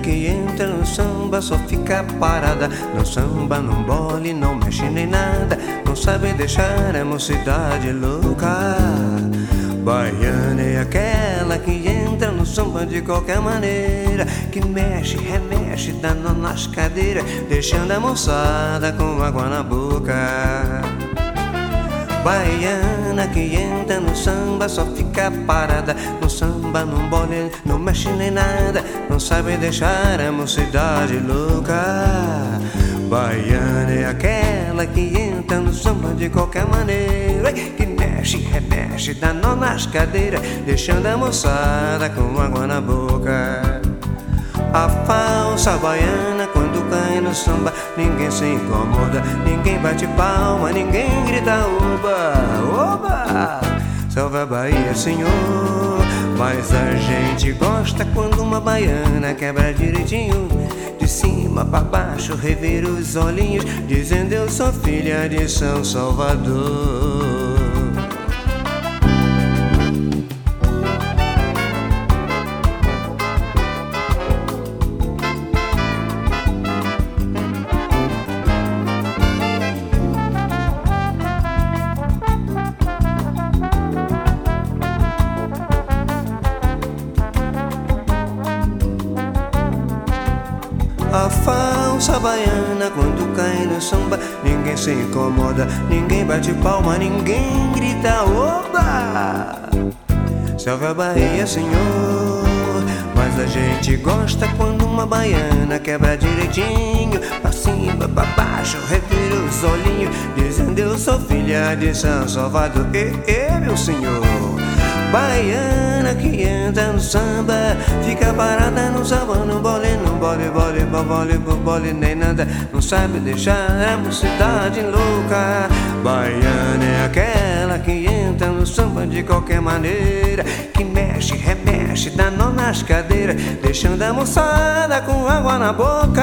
que entra no samba só fica parada. No samba, não bole, não mexe nem nada, não sabe deixar a mocidade louca. Baiana é aquela que entra no samba de qualquer maneira, que mexe, remexe, dá nó nas cadeiras, deixando a moçada com água na boca. Baiana que entra no samba só fica parada. No samba, não bole, não mexe nem nada, não sabe deixar a mocidade louca. Baiana é aquela que entra no samba de qualquer maneira, que mexe, remexe, dá nó nas cadeiras, deixando a moçada com água na boca. A falsa baiana quando cai no samba, ninguém se incomoda, ninguém bate palma, ninguém grita oba, oba. Salve a Bahia, senhor. Mas a gente gosta quando uma baiana quebra direitinho, de cima pra baixo, revira os olhinhos, dizendo eu sou filha de São Salvador. A falsa baiana quando cai no samba, ninguém se incomoda, ninguém bate palma, ninguém grita oba. Salve a Bahia, senhor. Mas a gente gosta quando uma baiana quebra direitinho, pra cima, pra baixo, revira os olhinhos, dizendo eu sou filha de São Salvador. Meu senhor. Baiana que entra no samba, fica parada no samba, não bole, não bole, bole, bole, bole, nem nada, não sabe deixar a mocidade louca. Baiana é aquela que entra no samba de qualquer maneira, que mexe, remexe, dá nó nas cadeiras, deixando a moçada com água na boca.